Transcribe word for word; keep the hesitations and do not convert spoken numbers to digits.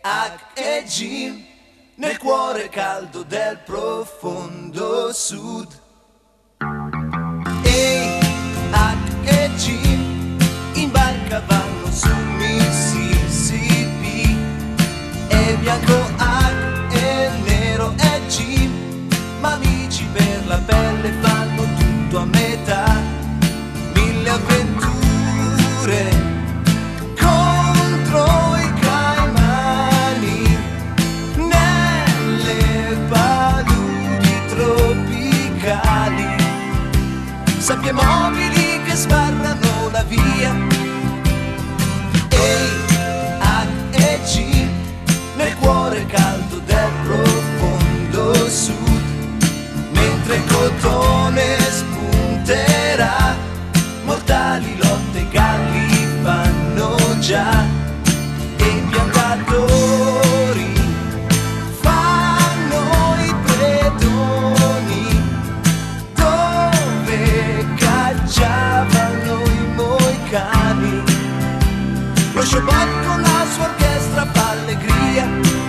H e G nel cuore caldo del profondo sud. E H e G in barca vanno su Mississippi. E bianco H e nero è G, ma amici per la pelle fanno tutto a metà. Mille avventure contro i caimani nelle paludi tropicali. Sabbie mobili che sbarrano la via. E H e G nel cuore caldo del profondo sud. Mentre il cotone spunterà, mortali lotte galli fanno già. E i piantatori fanno i predoni dove cacciavano i moicani. Lo Shabbat con la sua orchestra fa allegria.